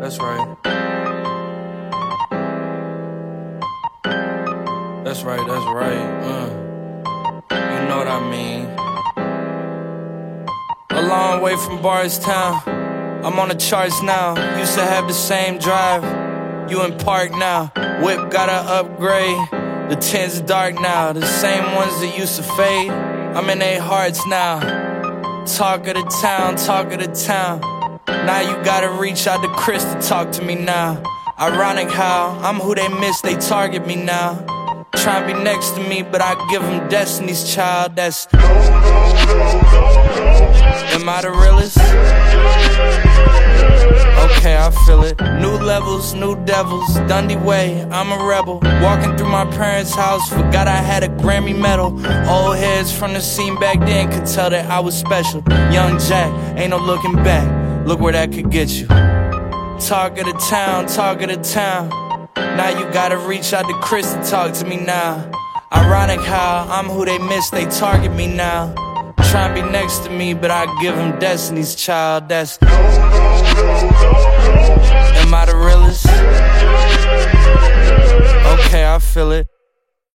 That's right. That's right, that's right. You know what I mean. A long way from Bardstown, I'm on the charts now. Used to have the same drive, you in park now. Whip gotta upgrade, the tints dark now. The same ones that used to fade, I'm in their hearts now. Talk of the town, talk of the town. Now you gotta reach out to Chris to talk to me now. Ironic how I'm who they miss, they target me now. Tryna be next to me, but I give them Destiny's Child. That's am I the realest? Okay, I feel it. New levels, new devils, Dundee way, I'm a rebel. Walking through my parents' house, forgot I had a Grammy medal. Old heads from the scene back then could tell that I was special. Young Jack, ain't no looking back, look where that could get you. Talk of the town, talk of the town. Now you gotta reach out to Chris to talk to me now. Ironic how I'm who they miss, they target me now. Tryna be next to me, but I give them Destiny's Child. That's